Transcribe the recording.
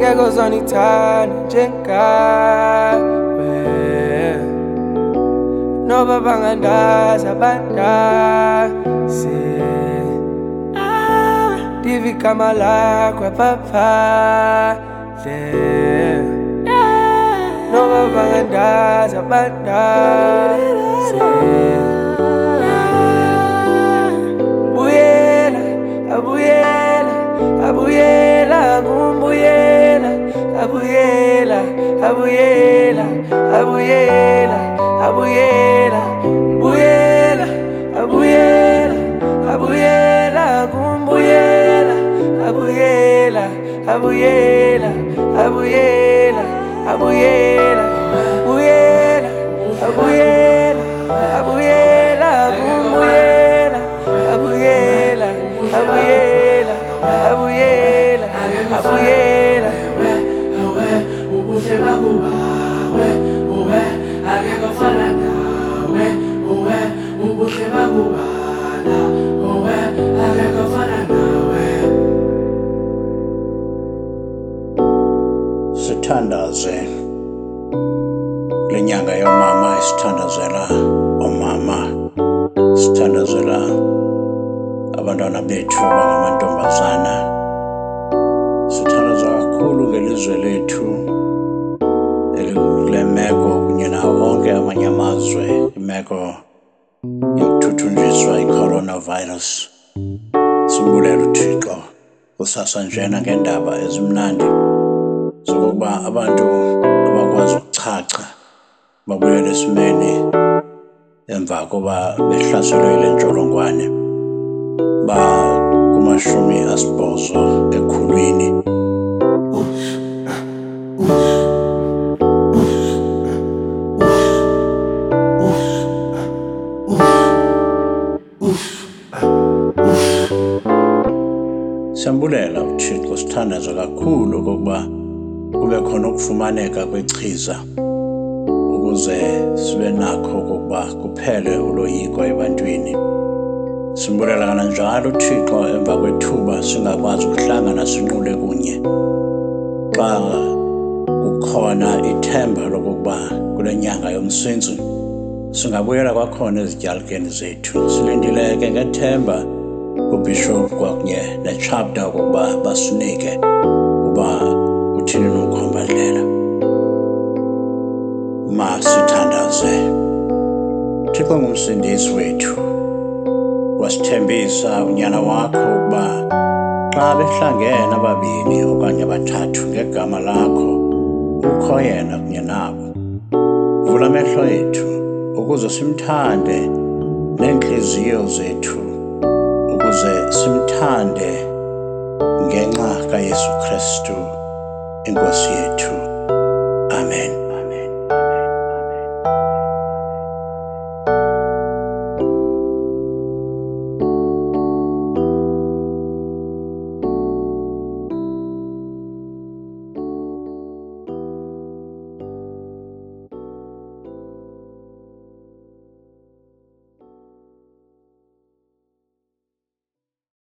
ngeke uzongithanda njengawe noba bangandaza bandaze divi igama lakho aphaphale noba bangandaza bandaze buyela abuyela abuyela kumbuyela abuyela abuyela abuyela abuyela buyela abuyela abuyela kumbuyela abuyela abuyela abuyela abuyela buyela abuyela abuyela kumbuyela abuyela abuyela abuyela abuyela ubuhle bakho bawe akekho ofana nawe ubuhle bakho akekho ofana nawe. Sithandaze lenyanga yomama, isithandazela omama, sithandazela abantwana bethu abangamantombazana. Sithandaza kakhulu ngelizwe lethu elikule meko kunye nawo wonke amanye amazwe, imeko yokuthuthunjiswa i-coronavirus. Simbulela uThixo kusasanjena ngendaba ezimnandi zokuba abantu abakwazi ukuchacha babuyele esimeni emva koba behlaselwe yile ntsholongwane kuma-80 ekhulwini. Siyambulela uThixo, sithandaza kakhulu kokuba kube khona ukufumaneka kwechiza ukuze sibe nakho kokuba kuphele uloyiko ebantwini. Simbulela kananjalo uThixo emva kwethuba singakwazi ukuhlangana sinqule kunye xa kukhona ithemba lokuba kule nyanga yomsintsi singabuyela kwakhona ezityalikeni zethu. Silindile ke ngethemba kubishop kwakunye nechapter ukuba basinike uba uthini nomkhombandlela. Masithandaze. Thixo ngumsindisi wethu, wasithembisa unyana wakho ukuba xa behlangene ababini okanye abathathu ngegama lakho ukho yena kunye nabo. Vula amehlo ethu ukuze simthande neentliziyo zethu, ukuze simthande ngenxa kaYesu Kristu inkosi yethu. Amen.